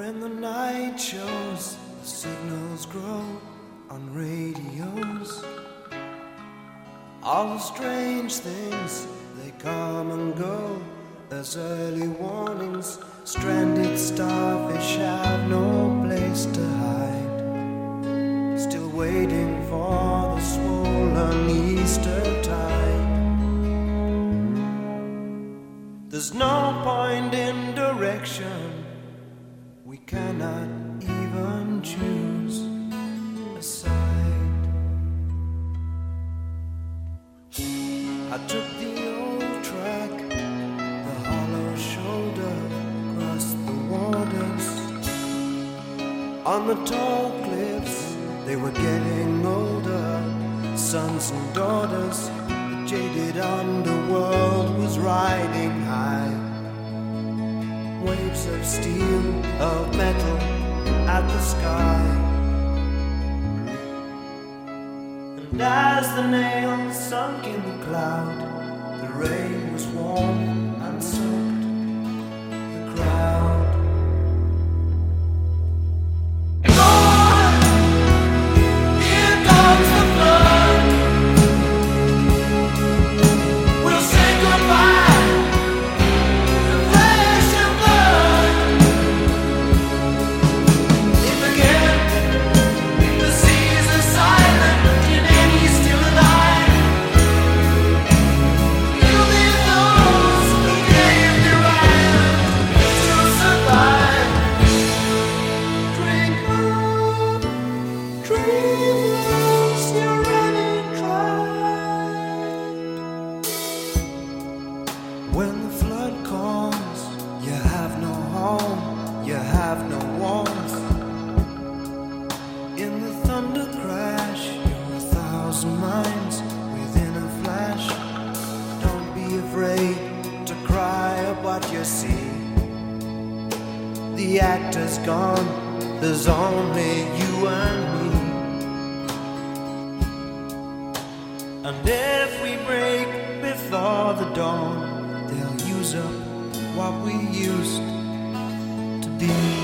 When the night shows, the signals grow on radios. All the strange things, they come and go as early warnings. Stranded starfish have no place to hide, still waiting for the swollen Easter tide. There's no point in direction, we cannot even choose a side. I took the old track, the hollow shoulder, across the waters. On the tall cliffs, they were getting older, sons and daughters. The jaded underworld was riding high. Waves of steel, of metal, at the sky. And as the nails sunk in the cloud, the rain was warm and soaked the crowd. Lord, here comes the flood. We'll say goodbye to flesh and blood. If again the seas are silent and any still alive, you'll be those who gave their island to survive. Drink up, dreamers, you're running dry. When the flood comes, you have no home, you have no warmth. In the thunder crash, you're 1,000 minds within a flash. Don't be afraid to cry at what you see. The actor's gone, there's only you and me. And if we break before the dawn, they'll use up what we used to be.